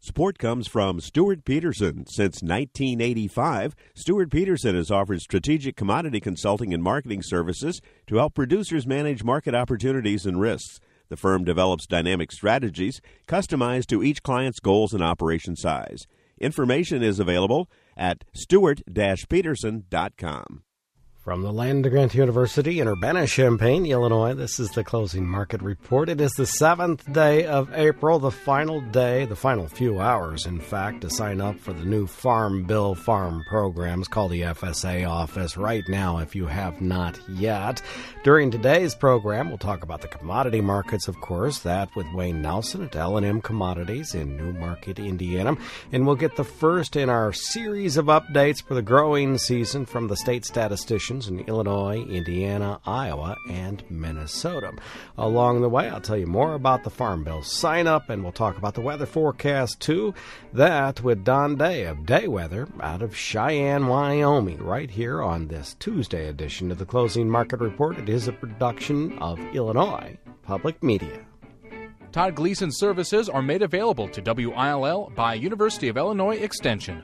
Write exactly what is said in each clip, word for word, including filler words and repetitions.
Support comes from Stuart Peterson. Since nineteen eighty-five, Stuart Peterson has offered strategic commodity consulting and marketing services to help producers manage market opportunities and risks. The firm develops dynamic strategies customized to each client's goals and operation size. Information is available at stewart dash peterson dot com. From the Land-Grant University in Urbana-Champaign, Illinois, this is the Closing Market Report. It is the seventh day of April, the final day, the final few hours, in fact, to sign up for the new Farm Bill Farm programs called the F S A office right now if you have not yet. During today's program, we'll talk about the commodity markets, of course, that with Wayne Nelson at L and M Commodities in Newmarket, Indiana. And we'll get the first in our series of updates for the growing season from the state statisticians in Illinois, Indiana, Iowa, and Minnesota. Along the way, I'll tell you more about the Farm Bill sign-up, and we'll talk about the weather forecast, too. That with Don Day of Day Weather out of Cheyenne, Wyoming, right here on this Tuesday edition of the Closing Market Report. It is a production of Illinois Public Media. Todd Gleason services are made available to W I L L by University of Illinois Extension.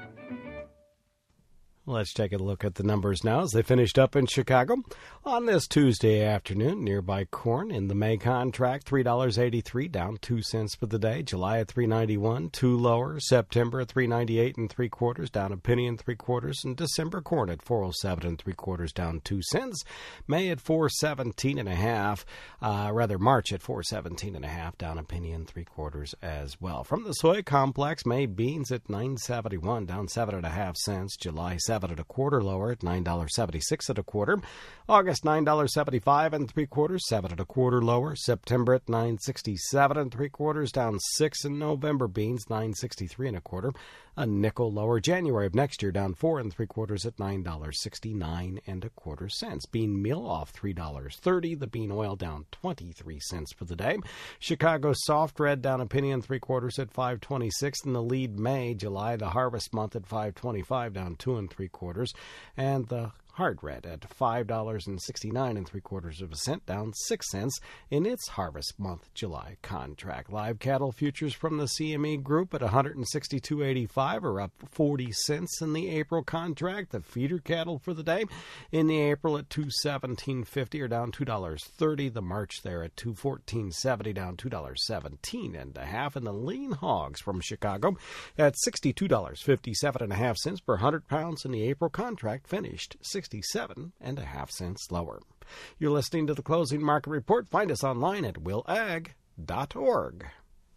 Let's take a look at the numbers now as they finished up in Chicago. On this Tuesday afternoon, nearby corn in the May contract, three dollars and eighty-three cents, down two cents for the day. July at three dollars and ninety-one cents, two lower. September at three dollars and ninety-eight and three quarters, down a penny and three quarters. And December corn at four oh seven and three quarters, down two cents. May at four seventeen and a half, uh, rather March at four seventeen and a half, down a penny and three quarters as well. From the soy complex, May beans at nine seventy-one, down seven and a half cents. July seven at a quarter, lower at nine dollars and seventy-six cents at a quarter. August nine dollars and seventy-five and three quarters, seven at a quarter lower. September at nine sixty-seven and three quarters, down six. In November beans nine sixty-three and a quarter, a nickel lower. January of next year down four and three quarters at nine dollars and sixty-nine and a quarter cents. Bean meal off three dollars and thirty cents. The bean oil down twenty-three cents for the day. Chicago soft red down a penny and three quarters at five twenty-six. In the lead May, July the harvest month at five twenty-five, down two and three quarters. And the hard red at five dollars and sixty-nine and three quarters of a cent, down six cents in its harvest month July contract. Live cattle futures from the C M E Group at one sixty-two eighty-five are up forty cents in the April contract. The feeder cattle for the day in the April at two seventeen fifty are down two dollars and thirty cents. The March there at two fourteen seventy, down two dollars and seventeen and a half. And the lean hogs from Chicago at sixty-two dollars and fifty-seven and a half cents per one hundred pounds in the April contract, finished sixty-seven and a half cents lower. You're listening to the Closing Market Report. Find us online at will ag dot org.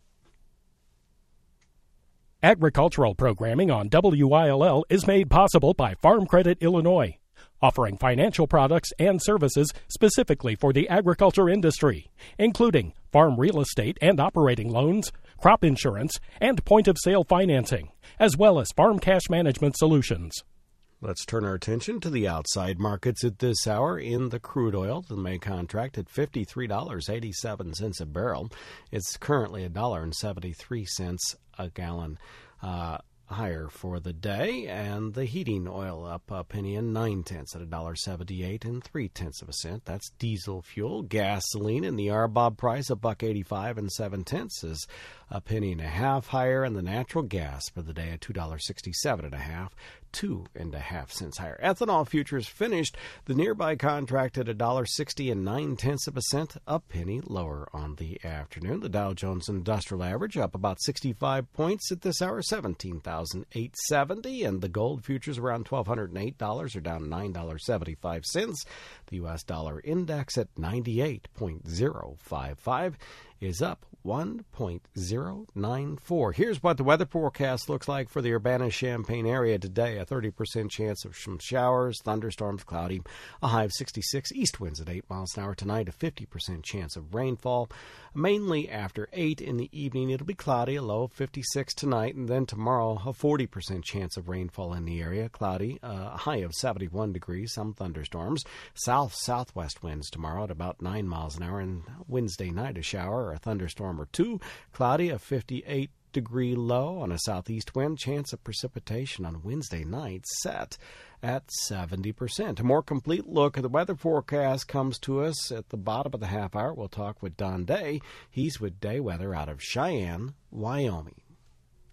Agricultural programming on W I L L is made possible by Farm Credit Illinois, offering financial products and services specifically for the agriculture industry, including farm real estate and operating loans, crop insurance, and point-of-sale financing, as well as farm cash management solutions. Let's turn our attention to the outside markets at this hour. In the crude oil, the May contract at fifty-three dollars and eighty-seven cents a barrel. It's currently one dollar and seventy-three cents a gallon uh, higher for the day. And the heating oil up a penny and nine tenths at one dollar and seventy-eight and three tenths of a cent. That's diesel fuel. Gasoline in the R B O B price, a buck eighty-five and seven tenths is a penny and a half higher. And the natural gas for the day at two dollars and sixty-seven and a half. Two and a half cents higher. Ethanol futures finished the nearby contract at a dollar sixty and nine tenths of a cent, a penny lower on the afternoon. The Dow Jones Industrial Average up about sixty-five points at this hour, seventeen thousand eight hundred seventy, and the gold futures around twelve hundred eight dollars are down nine dollars and seventy-five cents. The U S dollar index at ninety-eight point zero five five is up one point zero nine four. Here's what the weather forecast looks like for the Urbana-Champaign area today. A thirty percent chance of some showers, thunderstorms, cloudy, a high of sixty-six. East winds at eight miles an hour tonight, a fifty percent chance of rainfall. Mainly after eight in the evening, it'll be cloudy, a low of fifty-six tonight. And then tomorrow, a forty percent chance of rainfall in the area, cloudy, a high of seventy-one degrees, some thunderstorms. South-southwest winds tomorrow at about nine miles an hour. And Wednesday night, a shower or a thunderstorm or two. Cloudy, a fifty-eight degree low on a southeast wind. Chance of precipitation on Wednesday night set at seventy percent. A more complete look at the weather forecast comes to us at the bottom of the half hour. We'll talk with Don Day. He's with Day Weather out of Cheyenne, Wyoming.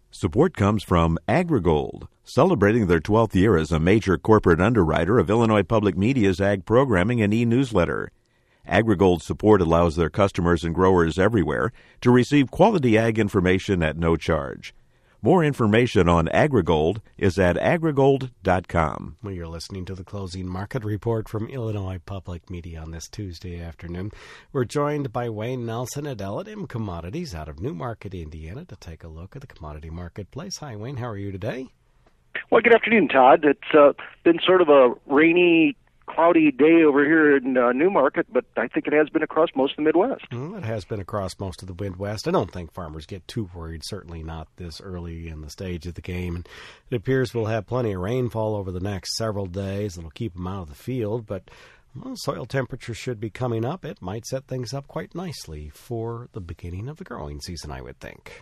Support comes from AgriGold, celebrating their twelfth year as a major corporate underwriter of Illinois Public Media's ag programming and e-newsletter. AgriGold's support allows their customers and growers everywhere to receive quality ag information at no charge. More information on AgriGold is at agrigold dot com. Well, you're listening to the Closing Market Report from Illinois Public Media on this Tuesday afternoon. We're joined by Wayne Nelson at L and M Commodities out of Newmarket, Indiana, to take a look at the commodity marketplace. Hi, Wayne. How are you today? Well, good afternoon, Todd. It's uh, been sort of a rainy, cloudy day over here in uh, Newmarket, but I think it has been across most of the Midwest. Well, it has been across most of the Midwest. I don't think farmers get too worried, certainly not this early in the stage of the game. And it appears we'll have plenty of rainfall over the next several days. It'll keep them out of the field, but well, soil temperature should be coming up. It might set things up quite nicely for the beginning of the growing season, I would think.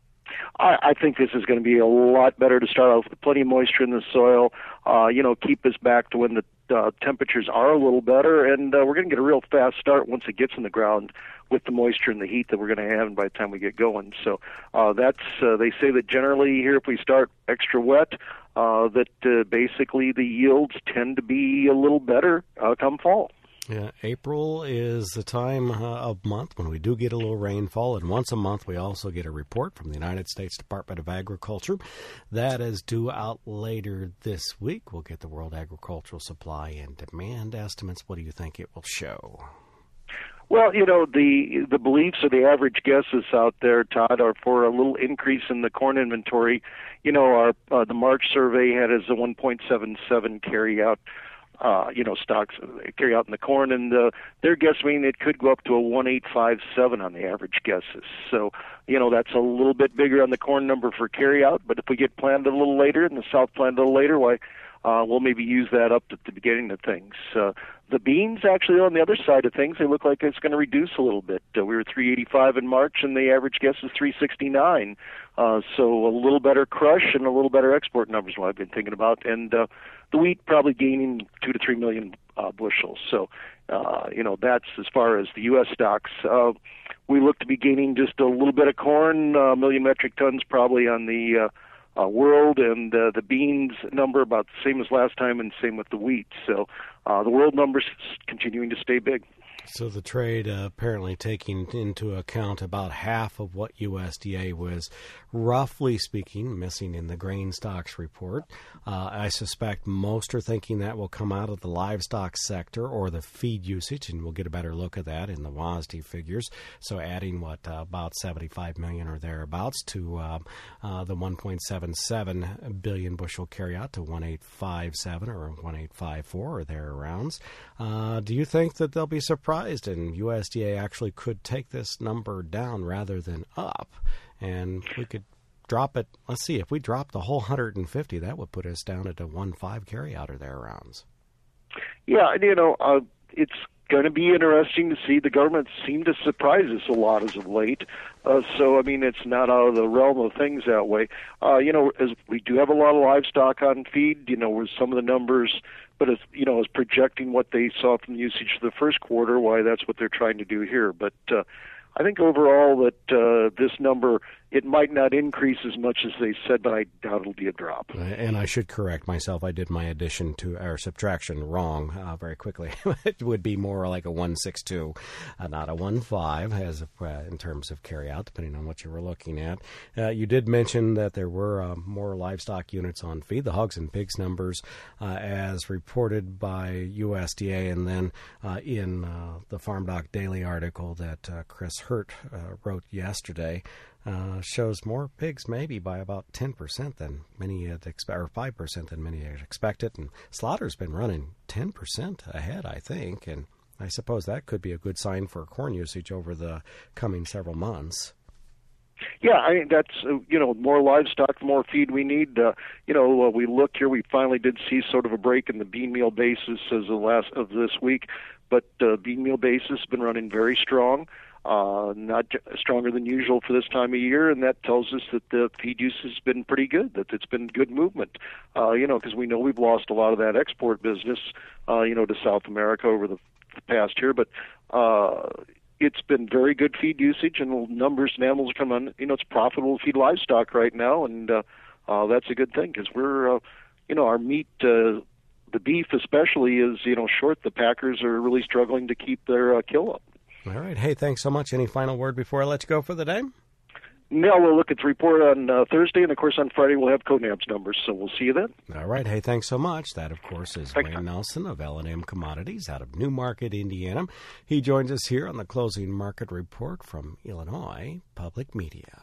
I, I think this is going to be a lot better to start off with plenty of moisture in the soil, uh, you know, keep us back to when the uh, temperatures are a little better, and uh, we're going to get a real fast start once it gets in the ground with the moisture and the heat that we're going to have by the time we get going. So uh, that's, uh, they say that generally here if we start extra wet, uh, that uh, basically the yields tend to be a little better uh, come fall. Yeah, April is the time uh, of month when we do get a little rainfall, and once a month we also get a report from the United States Department of Agriculture. That is due out later this week. We'll get the World Agricultural Supply and Demand estimates. What do you think it will show? Well, you know, the the beliefs or the average guesses out there, Todd, are for a little increase in the corn inventory. You know, our uh, the March survey had as a one point seven seven carry out. Uh, you know, stocks carry out in the corn, and uh, they're guessing it could go up to a one eight five seven on the average guesses. So, you know, that's a little bit bigger on the corn number for carry out, but if we get planted a little later and the South planted a little later, why, uh, we'll maybe use that up at the beginning of things. Uh, the beans, actually, on the other side of things, they look like it's going to reduce a little bit. Uh, we were three eighty-five in March, and the average guess is three sixty-nine. Uh, so a little better crush and a little better export numbers, what I've been thinking about. And uh, the wheat probably gaining two to three million uh, bushels. So, uh, you know, that's as far as the U S stocks. Uh, we look to be gaining just a little bit of corn, a uh, million metric tons probably on the uh, uh, world, and uh, the beans number about the same as last time, and same with the wheat. So uh, the world numbers continuing to stay big. So the trade uh, apparently taking into account about half of what U S D A was, roughly speaking, missing in the grain stocks report. Uh, I suspect most are thinking that will come out of the livestock sector or the feed usage, and we'll get a better look at that in the W A S D figures. So adding, what, uh, about seventy-five million or thereabouts to uh, uh, the one point seven seven billion bushel carryout to one eight five seven or one eight five four or thereabouts. Uh, do you think that they'll be surprised and U S D A actually could take this number down rather than up, and we could drop it? Let's see, if we drop the whole one hundred fifty, that would put us down at a one point five carryout or thereabouts. Yeah, you know, uh, it's going to be interesting to see. The government seemed to surprise us a lot as of late. Uh, so, I mean, it's not out of the realm of things that way. Uh, you know, as we do have a lot of livestock on feed, you know, with some of the numbers, but as you know, as projecting what they saw from the usage for the first quarter, why that's what they're trying to do here. But uh, I think overall that uh, this number, it might not increase as much as they said, but I doubt it'll be a drop. And I should correct myself. I did my addition to our subtraction wrong uh, very quickly. It would be more like a one sixty-two, uh, not a one five, as uh, in terms of carryout, depending on what you were looking at. Uh, you did mention that there were uh, more livestock units on feed, the hogs and pigs numbers, uh, as reported by U S D A, and then uh, in uh, the Farm Doc Daily article that uh, Chris Hurt uh, wrote yesterday, Uh, shows more pigs maybe by about ten percent than many had expected, or five percent than many had expected. And slaughter's been running ten percent ahead, I think. And I suppose that could be a good sign for corn usage over the coming several months. Yeah, I mean, that's, uh, you know, more livestock, more feed we need. Uh, you know, uh, we look here, we finally did see sort of a break in the bean meal basis as the last of this week. But uh, bean meal basis has been running very strong. Uh, not stronger than usual for this time of year, and that tells us that the feed use has been pretty good, that it's been good movement, uh, you know, because we know we've lost a lot of that export business, uh, you know, to South America over the, the past year, but, uh, it's been very good feed usage, and the numbers and animals come on. You know, it's profitable to feed livestock right now, and uh, uh, that's a good thing because we're, uh, you know, our meat, uh, the beef especially, is you know short. The packers are really struggling to keep their uh, kill up. All right. Hey, thanks so much. Any final word before I let you go for the day? No, we'll look at the report on uh, Thursday, and of course on Friday we'll have CONAB's numbers, so we'll see you then. All right. Hey, thanks so much. That, of course, is Thanks. Wayne Nelson of L and M Commodities out of Newmarket, Indiana. He joins us here on the Closing Market Report from Illinois Public Media.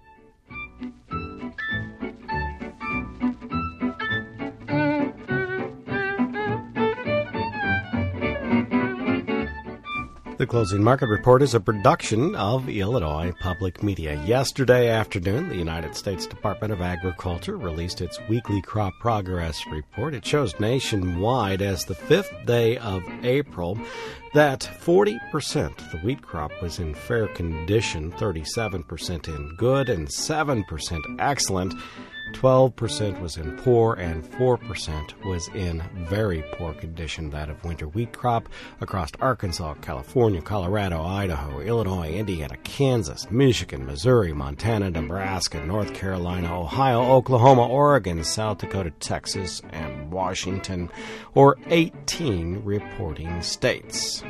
The Closing Market Report is a production of Illinois Public Media. Yesterday afternoon, the United States Department of Agriculture released its weekly crop progress report. It shows nationwide as the fifth day of April that forty percent of the wheat crop was in fair condition, thirty-seven percent in good, and seven percent excellent. twelve percent was in poor, and four percent was in very poor condition, that of winter wheat crop across Arkansas, California, Colorado, Idaho, Illinois, Indiana, Kansas, Michigan, Missouri, Montana, Nebraska, North Carolina, Ohio, Oklahoma, Oregon, South Dakota, Texas, and Washington, or eighteen reporting states.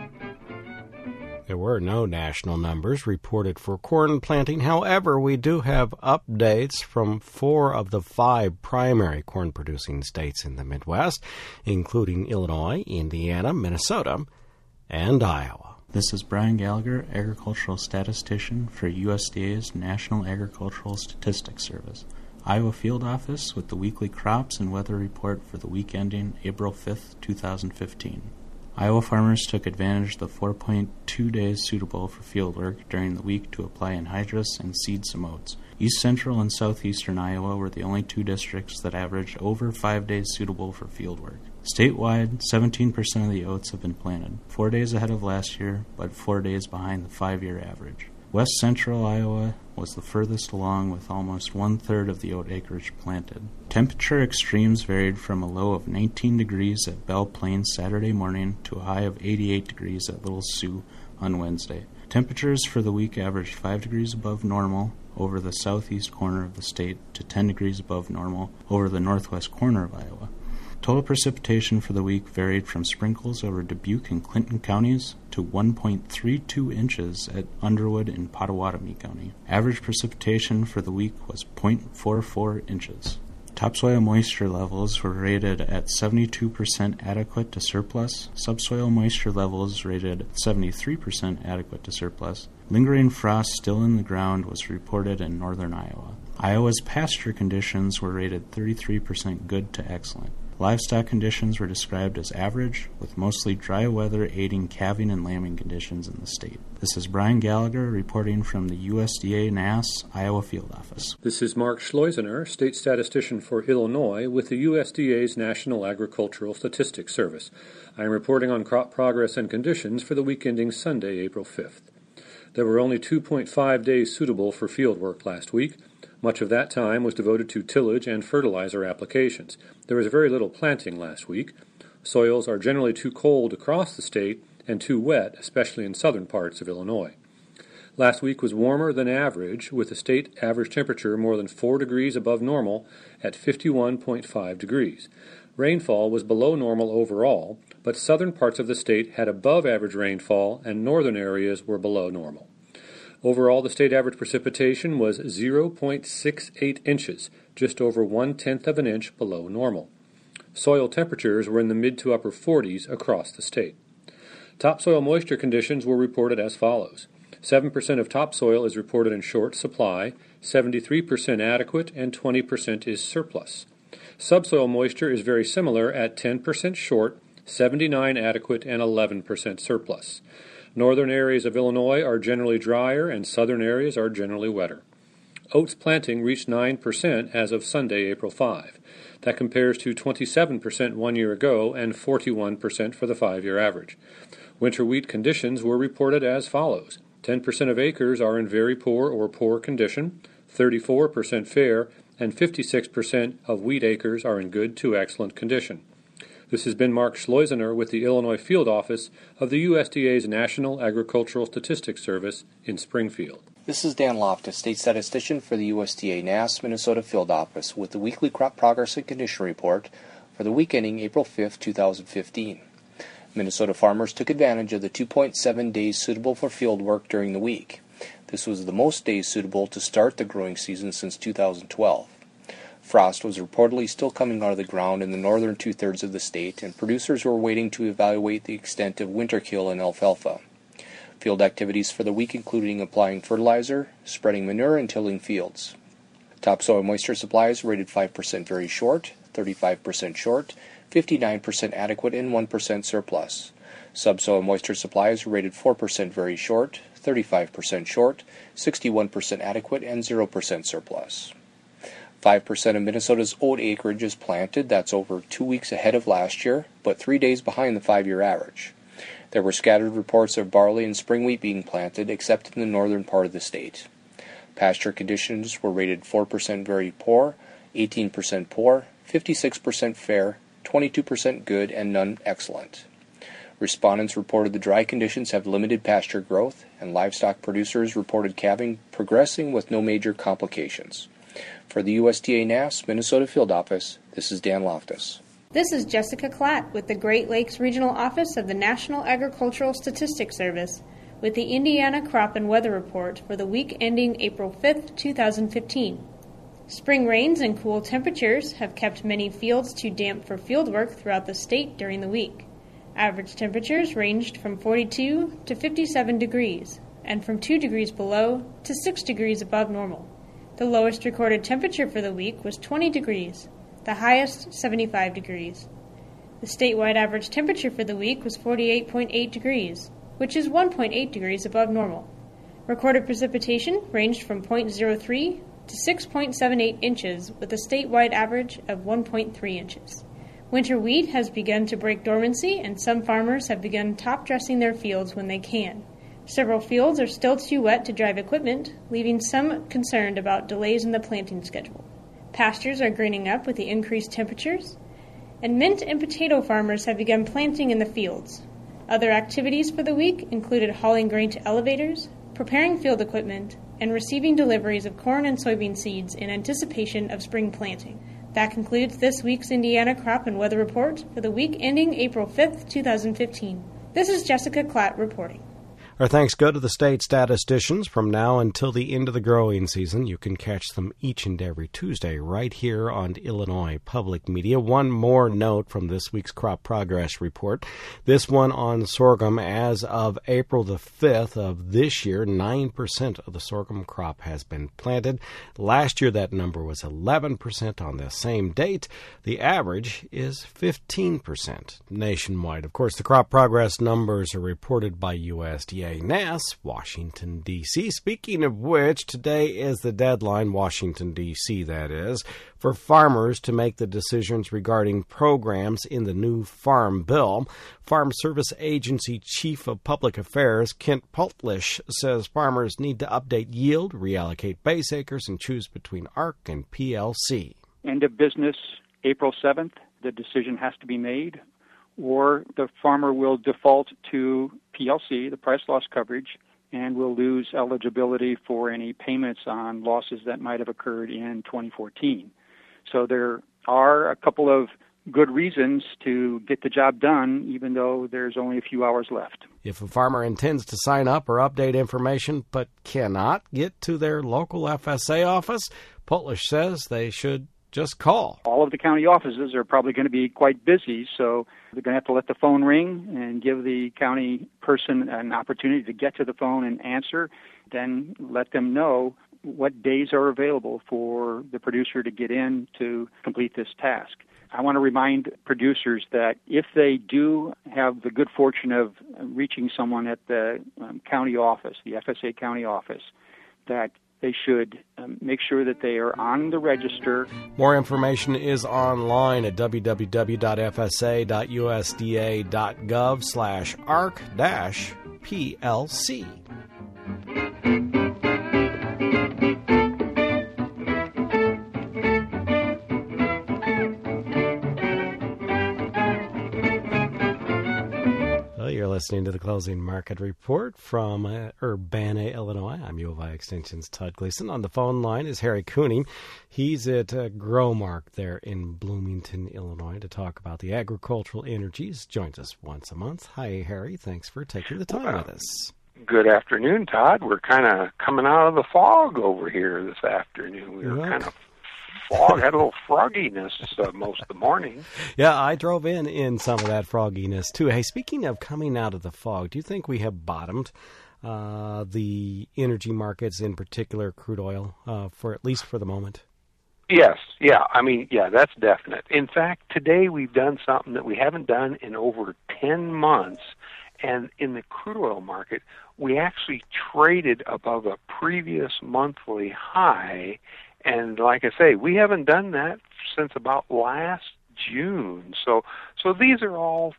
There were no national numbers reported for corn planting. However, we do have updates from four of the five primary corn-producing states in the Midwest, including Illinois, Indiana, Minnesota, and Iowa. This is Brian Gallagher, Agricultural Statistician for U S D A's National Agricultural Statistics Service, Iowa Field Office, with the weekly crops and weather report for the week ending April fifth, twenty fifteen. Iowa farmers took advantage of the four point two days suitable for field work during the week to apply anhydrous and seed some oats. East Central and Southeastern Iowa were the only two districts that averaged over five days suitable for field work. Statewide, seventeen percent of the oats have been planted, four days ahead of last year, but four days behind the five-year average. West Central Iowa was the furthest along with almost one-third of the oat acreage planted. Temperature extremes varied from a low of nineteen degrees at Belle Plaine Saturday morning to a high of eighty-eight degrees at Little Sioux on Wednesday. Temperatures for the week averaged five degrees above normal over the southeast corner of the state to ten degrees above normal over the northwest corner of Iowa. Total precipitation for the week varied from sprinkles over Dubuque and Clinton counties to one point three two inches at Underwood and Pottawatomie County. Average precipitation for the week was zero point four four inches. Topsoil moisture levels were rated at seventy-two percent adequate to surplus. Subsoil moisture levels rated at seventy-three percent adequate to surplus. Lingering frost still in the ground was reported in northern Iowa. Iowa's pasture conditions were rated thirty-three percent good to excellent. Livestock conditions were described as average, with mostly dry weather aiding calving and lambing conditions in the state. This is Brian Gallagher reporting from the U S D A N A S Iowa Field Office. This is Mark Schleusener, State Statistician for Illinois with the U S D A's National Agricultural Statistics Service. I am reporting on crop progress and conditions for the week ending Sunday, April fifth. There were only two point five days suitable for field work last week. Much of that time was devoted to tillage and fertilizer applications. There was very little planting last week. Soils are generally too cold across the state and too wet, especially in southern parts of Illinois. Last week was warmer than average, with the state average temperature more than four degrees above normal at fifty-one point five degrees. Rainfall was below normal overall, but southern parts of the state had above average rainfall and northern areas were below normal. Overall, the state average precipitation was zero point six eight inches, just over one-tenth of an inch below normal. Soil temperatures were in the mid to upper forties across the state. Topsoil moisture conditions were reported as follows. seven percent of topsoil is reported in short supply, seventy-three percent adequate, and twenty percent is surplus. Subsoil moisture is very similar at ten percent short, seventy-nine percent adequate, and eleven percent surplus. Northern areas of Illinois are generally drier and southern areas are generally wetter. Oats planting reached nine percent as of Sunday, April fifth. That compares to twenty-seven percent one year ago and forty-one percent for the five-year average. Winter wheat conditions were reported as follows. ten percent of acres are in very poor or poor condition, thirty-four percent fair, and fifty-six percent of wheat acres are in good to excellent condition. This has been Mark Schleusener with the Illinois Field Office of the U S D A's National Agricultural Statistics Service in Springfield. This is Dan Loftus, State Statistician for the U S D A N A S Minnesota Field Office with the weekly crop progress and condition report for the week ending April fifth, two thousand fifteen. Minnesota farmers took advantage of the two point seven days suitable for field work during the week. This was the most days suitable to start the growing season since two thousand twelve. Frost was reportedly still coming out of the ground in the northern two-thirds of the state, and producers were waiting to evaluate the extent of winter kill in alfalfa. Field activities for the week including applying fertilizer, spreading manure, and tilling fields. Topsoil moisture supplies rated five percent very short, thirty-five percent short, fifty-nine percent adequate, and one percent surplus. Subsoil moisture supplies rated four percent very short, thirty-five percent short, sixty-one percent adequate, and zero percent surplus. five percent of Minnesota's oat acreage is planted. That's over two weeks ahead of last year, but three days behind the five-year average. There were scattered reports of barley and spring wheat being planted, except in the northern part of the state. Pasture conditions were rated four percent very poor, eighteen percent poor, fifty-six percent fair, twenty-two percent good, and none excellent. Respondents reported the dry conditions have limited pasture growth, and livestock producers reported calving progressing with no major complications. For the U S D A N A S Minnesota Field Office, this is Dan Loftus. This is Jessica Klatt with the Great Lakes Regional Office of the National Agricultural Statistics Service with the Indiana Crop and Weather Report for the week ending April fifth, two thousand fifteen. Spring rains and cool temperatures have kept many fields too damp for fieldwork throughout the state during the week. Average temperatures ranged from forty-two to fifty-seven degrees, and from two degrees below to six degrees above normal. The lowest recorded temperature for the week was twenty degrees, the highest seventy-five degrees. The statewide average temperature for the week was forty-eight point eight degrees, which is one point eight degrees above normal. Recorded precipitation ranged from zero point zero three to six point seven eight inches, with a statewide average of one point three inches. Winter wheat has begun to break dormancy, and some farmers have begun top-dressing their fields when they can. Several fields are still too wet to drive equipment, leaving some concerned about delays in the planting schedule. Pastures are greening up with the increased temperatures, and mint and potato farmers have begun planting in the fields. Other activities for the week included hauling grain to elevators, preparing field equipment, and receiving deliveries of corn and soybean seeds in anticipation of spring planting. That concludes this week's Indiana Crop and Weather Report for the week ending April fifth, two thousand fifteen. This is Jessica Klatt reporting. Our thanks go to the state statisticians. From now until the end of the growing season, you can catch them each and every Tuesday right here on Illinois Public Media. One more note from this week's Crop Progress Report. This one on sorghum. As of April the fifth of this year, nine percent of the sorghum crop has been planted. Last year, that number was eleven percent on the same date. The average is fifteen percent nationwide. Of course, the crop progress numbers are reported by U S D A N A S, Washington, D C Speaking of which, today is the deadline, Washington, D C that is, for farmers to make the decisions regarding programs in the new Farm Bill. Farm Service Agency Chief of Public Affairs, Kent Pultlish, says farmers need to update yield, reallocate base acres, and choose between A R C and P L C. End of business, April seventh. The decision has to be made, or the farmer will default to P L C, the price loss coverage, and will lose eligibility for any payments on losses that might have occurred in twenty fourteen. So there are a couple of good reasons to get the job done, even though there's only a few hours left. If a farmer intends to sign up or update information but cannot get to their local F S A office, Pultlish says they should just call. All of the county offices are probably going to be quite busy, so they're going to have to let the phone ring and give the county person an opportunity to get to the phone and answer, then let them know what days are available for the producer to get in to complete this task. I want to remind producers that if they do have the good fortune of reaching someone at the um, county office, the F S A county office, that they should um, make sure that they are on the register. More information is online at w w w dot f s a dot u s d a dot gov slash A R C dash P L C. listening to the Closing Market Report from uh, Urbana, Illinois. I'm U of I Extension's Todd Gleason. On the phone line is Harry Cooney. He's at uh, Growmark there in Bloomington, Illinois, to talk about the agricultural energies. Joins us once a month. Hi, Harry. Thanks for taking the time well, with us. Good afternoon, Todd. We're kind of coming out of the fog over here this afternoon. We were well, kind of fog, had a little frogginess uh, most of the morning. Yeah, I drove in in some of that frogginess, too. Hey, speaking of coming out of the fog, do you think we have bottomed uh, the energy markets, in particular crude oil, uh, for at least for the moment? Yes, yeah. I mean, yeah, that's definite. In fact, today we've done something that we haven't done in over ten months. And in the crude oil market, we actually traded above a previous monthly high. And like I say, we haven't done that since about last June. So, so these are all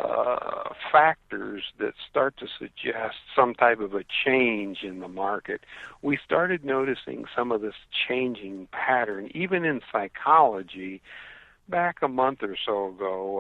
uh, factors that start to suggest some type of a change in the market. We started noticing some of this changing pattern, even in psychology. Back a month or so ago,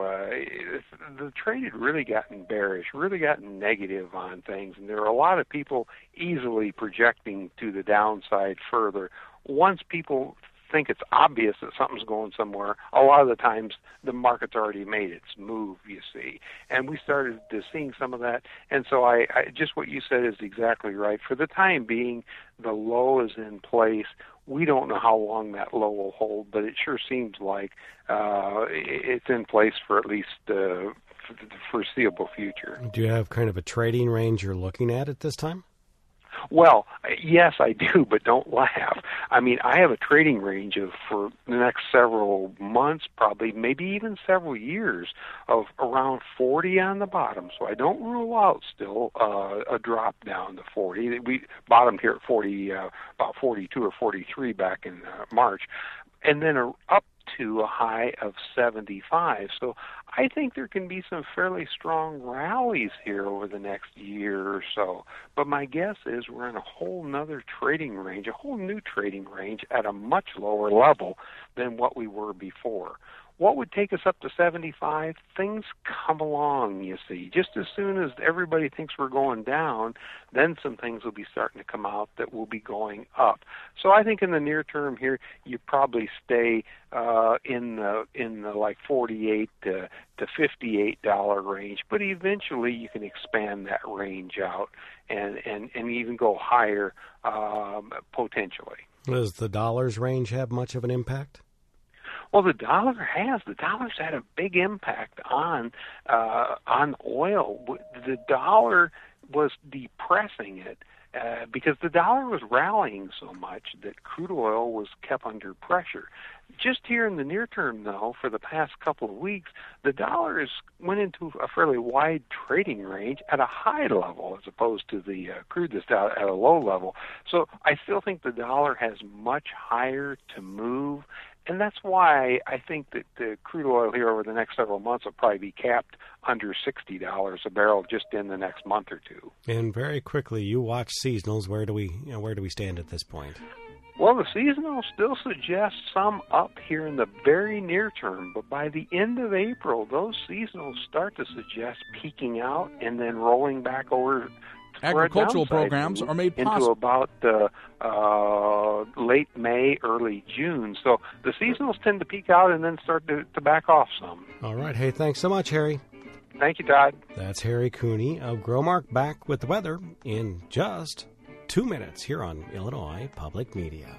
uh, the trade had really gotten bearish, really gotten negative on things, and there were a lot of people easily projecting to the downside further. Once people think it's obvious that something's going somewhere, a lot of the times the market's already made its move, you see. And we started to seeing some of that. And so I, I just what you said is exactly right. For the time being, the low is in place. We don't know how long that low will hold, but it sure seems like uh, it's in place for at least uh, for the foreseeable future. Do you have kind of a trading range you're looking at at this time? Well, yes, I do, but don't laugh. I mean, I have a trading range of, for the next several months, probably, maybe even several years, of around forty on the bottom. So I don't rule out still uh, a drop down to forty. We bottomed here at forty, uh, about forty-two or forty-three back in uh, March, and then a, up to a high of seventy-five. So I think there can be some fairly strong rallies here over the next year or so. But my guess is we're in a whole nother trading range, a whole new trading range at a much lower level than what we were before. What would take us up to seventy-five? Things come along, you see. Just as soon as everybody thinks we're going down, then some things will be starting to come out that will be going up. So I think in the near term here, you probably stay uh, in the in the like forty-eight to to fifty-eight dollar range, but eventually you can expand that range out and and and even go higher um, potentially. Does the dollars range have much of an impact? Well, the dollar has. The dollar's had a big impact on uh, on oil. The dollar was depressing it uh, because the dollar was rallying so much that crude oil was kept under pressure. Just here in the near term, though, for the past couple of weeks, the dollar has went into a fairly wide trading range at a high level as opposed to the uh, crude that's down at a low level. So I still think the dollar has much higher to move. And that's why I think that the crude oil here over the next several months will probably be capped under sixty dollars a barrel just in the next month or two. And very quickly, you watch seasonals. Where do we, you know, where do we stand at this point? Well, the seasonal still suggests some up here in the very near term, but by the end of April, those seasonals start to suggest peaking out and then rolling back over. Agricultural programs are made possible into about uh, uh, late May, early June. So the seasonals tend to peak out and then start to, to back off some. All right. Hey, thanks so much, Harry. Thank you, Todd. That's Harry Cooney of Growmark, back with the weather in just two minutes here on Illinois Public Media.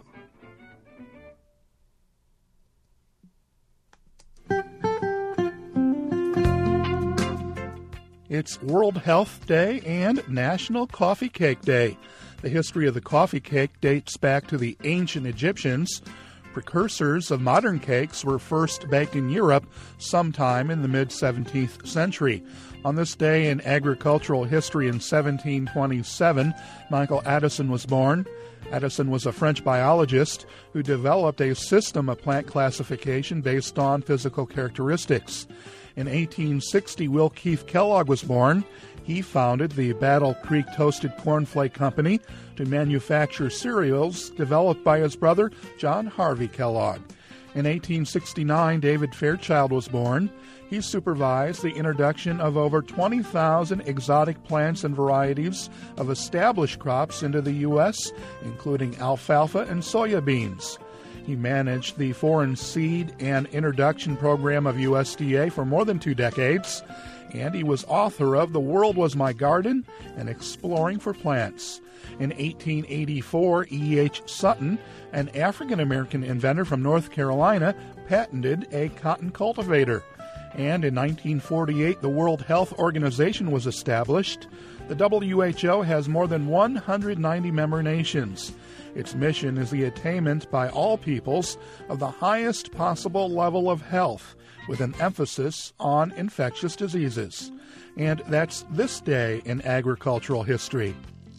It's World Health Day and National Coffee Cake Day. The history of the coffee cake dates back to the ancient Egyptians. Precursors of modern cakes were first baked in Europe sometime in the mid-seventeenth century. On this day in agricultural history in seventeen twenty-seven, Michael Addison was born. Addison was a French biologist who developed a system of plant classification based on physical characteristics. In eighteen sixty, Will Keith Kellogg was born. He founded the Battle Creek Toasted Cornflake Company to manufacture cereals developed by his brother, John Harvey Kellogg. In eighteen sixty-nine, David Fairchild was born. He supervised the introduction of over twenty thousand exotic plants and varieties of established crops into the U S, including alfalfa and soya beans. He managed the Foreign Seed and Introduction Program of U S D A for more than two decades, and he was author of The World Was My Garden and Exploring for Plants. In eighteen eighty-four, E H. Sutton, an African-American inventor from North Carolina, patented a cotton cultivator. And in nineteen forty-eight, the World Health Organization was established. The W H O has more than one hundred ninety member nations. Its mission is the attainment by all peoples of the highest possible level of health, with an emphasis on infectious diseases. And that's this day in agricultural history.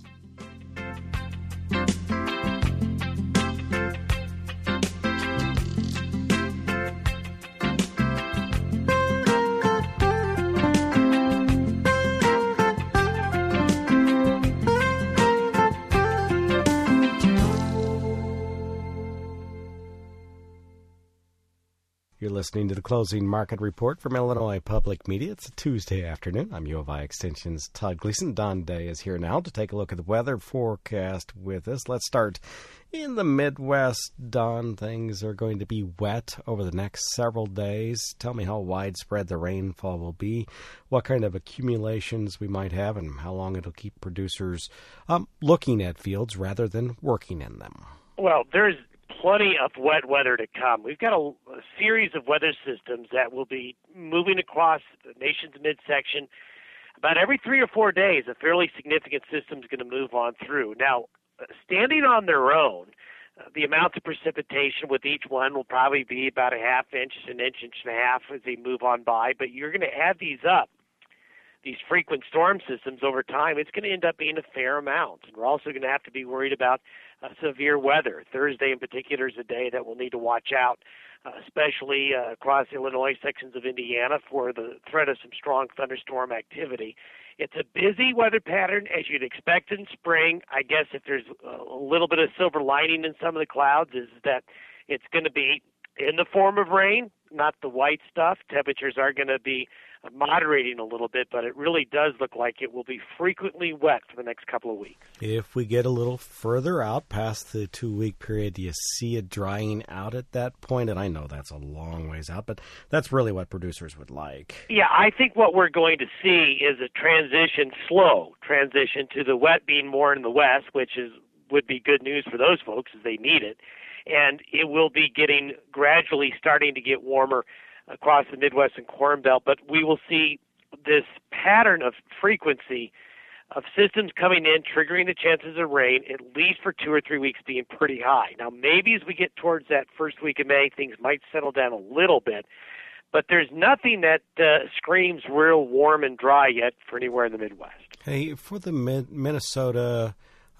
You're listening to the Closing Market Report from Illinois Public Media. It's a Tuesday afternoon. I'm U of I Extension's Todd Gleason. Don Day is here now to take a look at the weather forecast with us. Let's start in the Midwest. Don, things are going to be wet over the next several days. Tell me how widespread the rainfall will be, what kind of accumulations we might have, and how long it'll keep producers um, looking at fields rather than working in them. Well, there's plenty of wet weather to come. We've got a, a series of weather systems that will be moving across the nation's midsection. About every three or four days, a fairly significant system is going to move on through. Now, standing on their own, uh, the amounts of precipitation with each one will probably be about a half inch, an inch, inch and a half as they move on by, but you're going to add these up. These frequent storm systems over time, it's going to end up being a fair amount. And we're also going to have to be worried about uh, severe weather. Thursday in particular is a day that we'll need to watch out, uh, especially uh, across Illinois, sections of Indiana, for the threat of some strong thunderstorm activity. It's a busy weather pattern, as you'd expect in spring. I guess if there's a little bit of silver lining in some of the clouds is that it's going to be in the form of rain, not the white stuff. Temperatures are going to be moderating a little bit, but it really does look like it will be frequently wet for the next couple of weeks. If we get a little further out past the two-week period, do you see it drying out at that point? And I know that's a long ways out, but that's really what producers would like. Yeah, I think what we're going to see is a transition, slow transition to the wet being more in the west, which is would be good news for those folks as they need it. And it will be getting gradually starting to get warmer across the Midwest and Corn Belt, but we will see this pattern of frequency of systems coming in, triggering the chances of rain, at least for two or three weeks being pretty high. Now, maybe as we get towards that first week of May, things might settle down a little bit, but there's nothing that uh, screams real warm and dry yet for anywhere in the Midwest. Hey, for the Mid- Minnesota,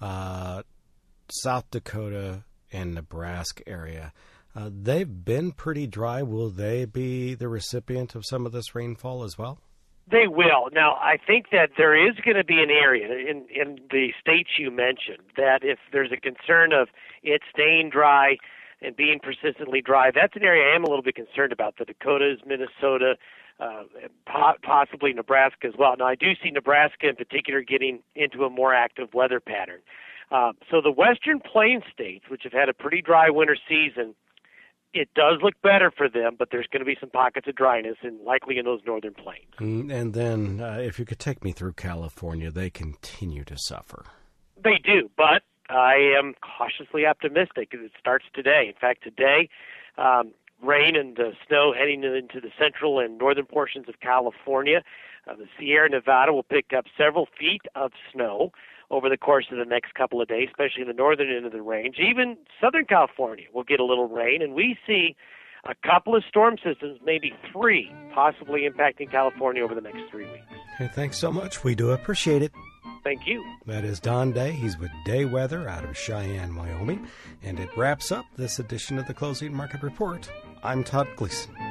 uh, South Dakota, and Nebraska area, Uh, they've been pretty dry. Will they be the recipient of some of this rainfall as well? They will. Now, I think that there is going to be an area in, in the states you mentioned that if there's a concern of it staying dry and being persistently dry, that's an area I am a little bit concerned about. The Dakotas, Minnesota, uh, po- possibly Nebraska as well. Now, I do see Nebraska in particular getting into a more active weather pattern. Uh, so the Western Plains states, which have had a pretty dry winter season, it does look better for them, but there's going to be some pockets of dryness, and likely in those northern plains. And then, uh, if you could take me through California, they continue to suffer. They do, but I am cautiously optimistic. It starts today. In fact, today, um, rain and uh, snow heading into the central and northern portions of California. Uh, the Sierra Nevada will pick up several feet of snow over the course of the next couple of days, especially in the northern end of the range. Even Southern California will get a little rain, and we see a couple of storm systems, maybe three, possibly impacting California over the next three weeks. Hey, thanks so much. We do appreciate it. Thank you. That is Don Day. He's with Day Weather out of Cheyenne, Wyoming. And it wraps up this edition of the Closing Market Report. I'm Todd Gleason.